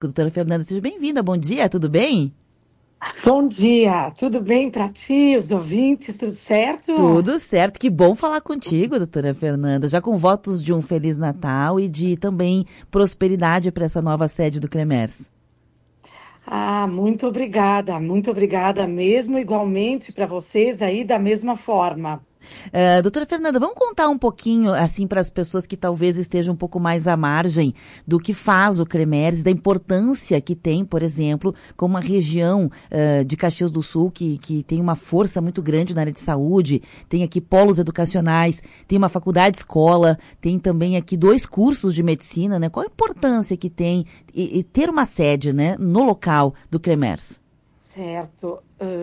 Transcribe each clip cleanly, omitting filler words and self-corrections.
Doutora Fernanda, seja bem-vinda. Bom dia, tudo bem? Bom dia, tudo bem para ti, os ouvintes, tudo certo? Tudo certo, que bom falar contigo, doutora Fernanda, já com votos de um Feliz Natal e de também prosperidade para essa nova sede do CREMERS. Muito obrigada mesmo, igualmente para vocês aí da mesma forma. Doutora Fernanda, vamos contar um pouquinho, assim, para as pessoas que talvez estejam um pouco mais à margem do que faz o CREMERS, da importância que tem, por exemplo, como uma região de Caxias do Sul, que tem uma força muito grande na área de saúde, tem aqui polos educacionais, tem uma faculdade escola, tem também aqui 2 cursos de medicina, né? Qual a importância que tem e ter uma sede, né, no local do CREMERS? Certo.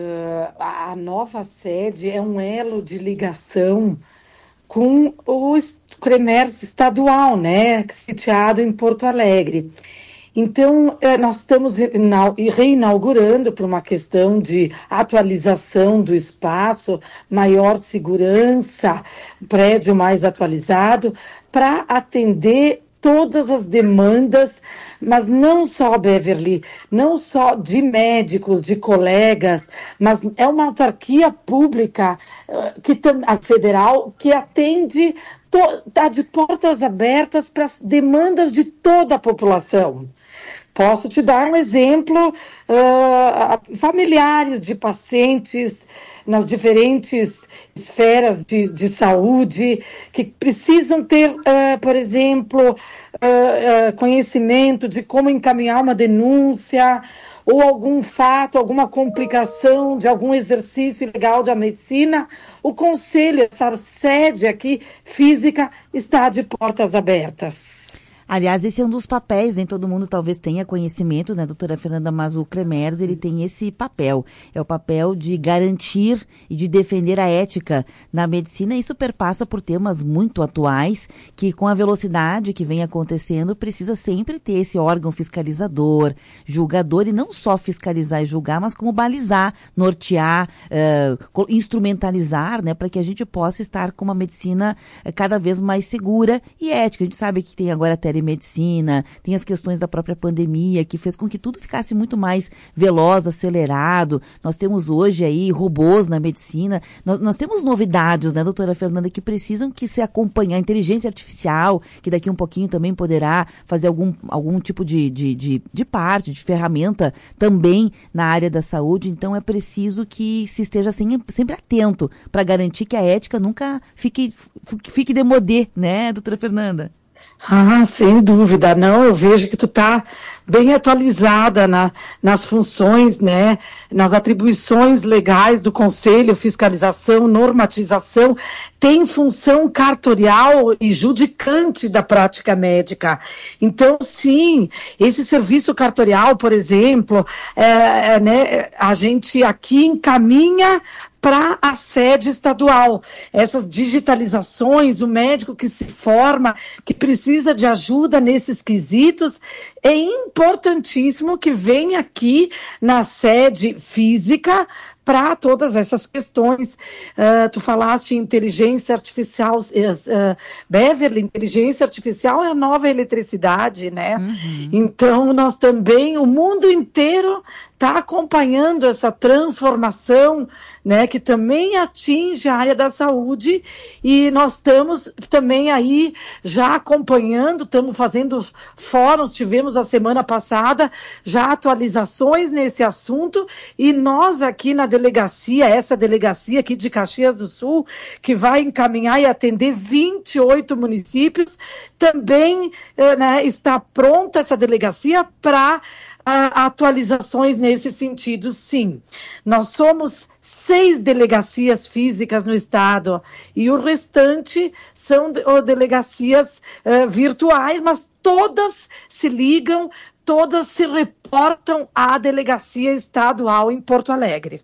A nova sede é um elo de ligação com o CREMERS estadual, né, sitiado em Porto Alegre. Então, nós estamos reinaugurando por uma questão de atualização do espaço, maior segurança, prédio mais atualizado, para atender todas as demandas, mas não só, Beverly, não só de médicos, de colegas, mas é uma autarquia pública, a federal, que atende, está de portas abertas para as demandas de toda a população. Posso te dar um exemplo, familiares de pacientes nas diferentes esferas de saúde, que precisam ter, por exemplo, conhecimento de como encaminhar uma denúncia, ou algum fato, alguma complicação de algum exercício ilegal da medicina. O conselho, essa sede aqui física, está de portas abertas. Aliás, esse é um dos papéis, nem todo mundo talvez tenha conhecimento, né, doutora Fernanda, mas o CREMERS, ele tem esse papel. É o papel de garantir e de defender a ética na medicina. Isso perpassa por temas muito atuais, que com a velocidade que vem acontecendo, precisa sempre ter esse órgão fiscalizador, julgador, e não só fiscalizar e julgar, mas como balizar, nortear, instrumentalizar, né, para que a gente possa estar com uma medicina cada vez mais segura e ética. A gente sabe que tem agora a telemedicina, tem as questões da própria pandemia, que fez com que tudo ficasse muito mais veloz, acelerado. Nós temos hoje aí robôs na medicina. Nós temos novidades, né, doutora Fernanda, que precisam que se acompanhar. A inteligência artificial, que daqui um pouquinho também poderá fazer algum tipo de parte, de ferramenta também na área da saúde. Então é preciso que se esteja sempre atento para garantir que a ética nunca fique demodê, né, doutora Fernanda? Sem dúvida, não, eu vejo que tu está bem atualizada nas funções, né, nas atribuições legais do Conselho, fiscalização, normatização, tem função cartorial e judicante da prática médica. Então, sim, esse serviço cartorial, por exemplo, né, a gente aqui encaminha para a sede estadual. Essas digitalizações, o médico que se forma, que precisa de ajuda nesses quesitos, é importantíssimo que venha aqui na sede física para todas essas questões. Tu falaste em inteligência artificial, Beverly, inteligência artificial é a nova eletricidade, né? Uhum. Então, nós também, o mundo inteiro está acompanhando essa transformação, né, que também atinge a área da saúde, e nós estamos também aí já acompanhando, estamos fazendo fóruns, tivemos a semana passada já atualizações nesse assunto, e nós aqui na delegacia, essa delegacia aqui de Caxias do Sul, que vai encaminhar e atender 28 municípios, também né, está pronta essa delegacia para atualizações nesse sentido, sim. Nós somos 6 delegacias físicas no estado e o restante são delegacias virtuais, mas todas se ligam, todas se reportam à delegacia estadual em Porto Alegre.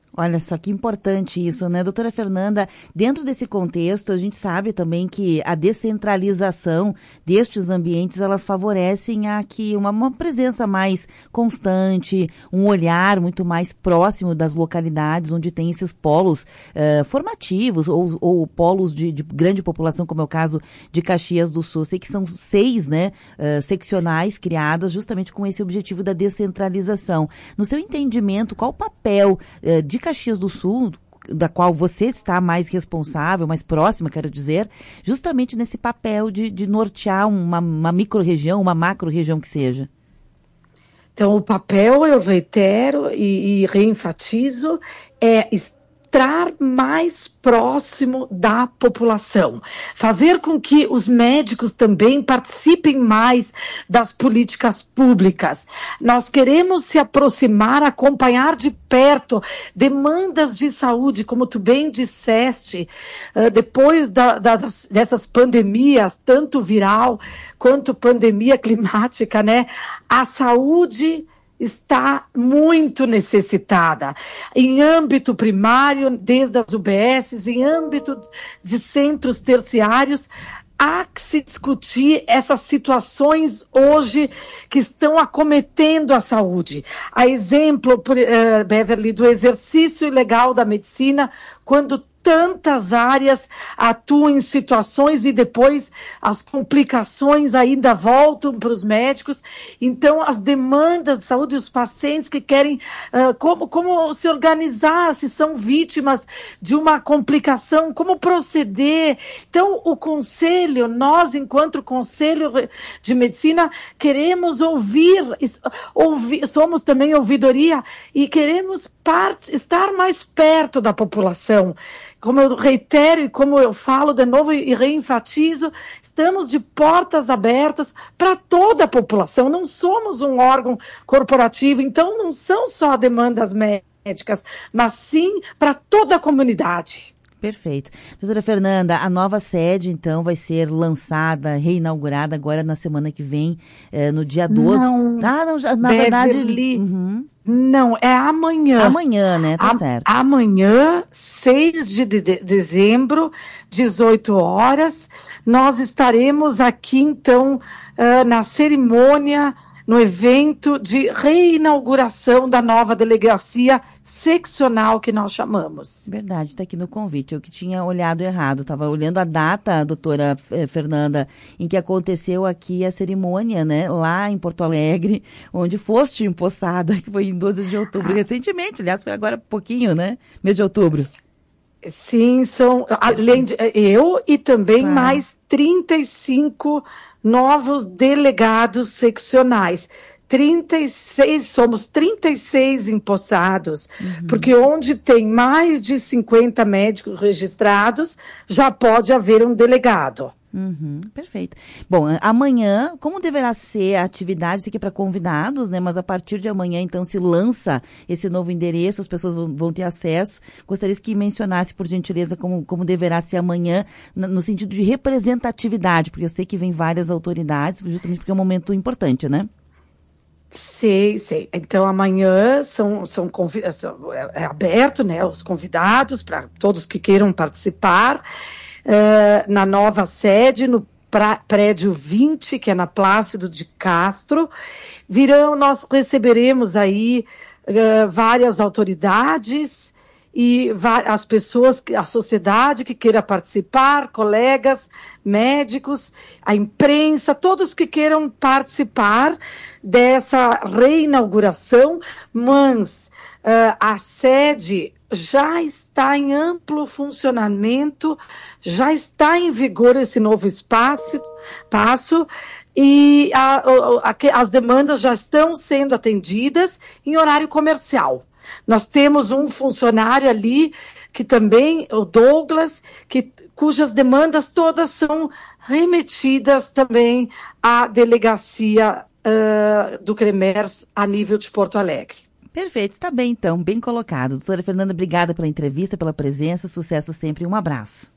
Olha só que importante isso, né, doutora Fernanda? Dentro desse contexto, a gente sabe também que a descentralização destes ambientes, elas favorecem a que uma presença mais constante, um olhar muito mais próximo das localidades onde tem esses polos formativos ou polos de grande população, como é o caso de Caxias do Sul. Sei que são 6, né, seccionais criadas justamente com esse objetivo da descentralização. No seu entendimento, qual o papel de Caxias do Sul, da qual você está mais responsável, mais próxima, quero dizer, justamente nesse papel de nortear uma micro-região, uma macro-região que seja? Então, o papel, eu reitero e reenfatizo, é estar mais próximo da população, fazer com que os médicos também participem mais das políticas públicas. Nós queremos se aproximar, acompanhar de perto demandas de saúde, como tu bem disseste, depois dessas pandemias, tanto viral quanto pandemia climática, né? A saúde está muito necessitada. Em âmbito primário, desde as UBSs, em âmbito de centros terciários, há que se discutir essas situações hoje que estão acometendo a saúde. A exemplo, Beverly, do exercício ilegal da medicina, quando tantas áreas atuam em situações e depois as complicações ainda voltam para os médicos. Então, as demandas de saúde dos pacientes que querem como se organizar, se são vítimas de uma complicação, como proceder. Então, o Conselho, nós, enquanto Conselho de Medicina, queremos ouvir, somos também ouvidoria e queremos estar mais perto da população. Como eu reitero e como eu falo de novo e reenfatizo, estamos de portas abertas para toda a população. Não somos um órgão corporativo, então não são só demandas médicas, mas sim para toda a comunidade. Perfeito. Doutora Fernanda, a nova sede, então, vai ser lançada, reinaugurada agora na semana que vem, no dia 12. Não, na verdade... Não, é amanhã. Amanhã, né? Tá certo. Amanhã, 6 de dezembro, 18 horas, nós estaremos aqui, então, na cerimônia, no evento de reinauguração da nova delegacia seccional que nós chamamos. Verdade, está aqui no convite. Eu que tinha olhado errado. Estava olhando a data, doutora Fernanda, em que aconteceu aqui a cerimônia, né? Lá em Porto Alegre, onde foste empossada, que foi em 12 de outubro, recentemente. Aliás, foi agora pouquinho, né? Mês de outubro. Sim, são além de eu e também mais 35 novos delegados seccionais. 36, somos 36 empossados, porque onde tem mais de 50 médicos registrados, já pode haver um delegado. Perfeito. Bom, amanhã, como deverá ser a atividade? Isso aqui é para convidados, né? Mas a partir de amanhã, então, se lança esse novo endereço, as pessoas vão ter acesso. Gostaria que mencionasse, por gentileza, como deverá ser amanhã, no sentido de representatividade, porque eu sei que vem várias autoridades, justamente porque é um momento importante, né? Sei. Então, amanhã é aberto, né, os convidados, para todos que queiram participar, na nova sede, no prédio 20, que é na Plácido de Castro. Nós receberemos aí várias autoridades e as pessoas, a sociedade que queira participar, colegas, médicos, a imprensa, todos que queiram participar dessa reinauguração, mas a sede já está em amplo funcionamento, já está em vigor esse novo passo e as demandas já estão sendo atendidas em horário comercial. Nós temos um funcionário ali, que também, o Douglas, cujas demandas todas são remetidas também à delegacia do CREMERS a nível de Porto Alegre. Perfeito, está bem então, bem colocado. Doutora Fernanda, obrigada pela entrevista, pela presença, sucesso sempre e um abraço.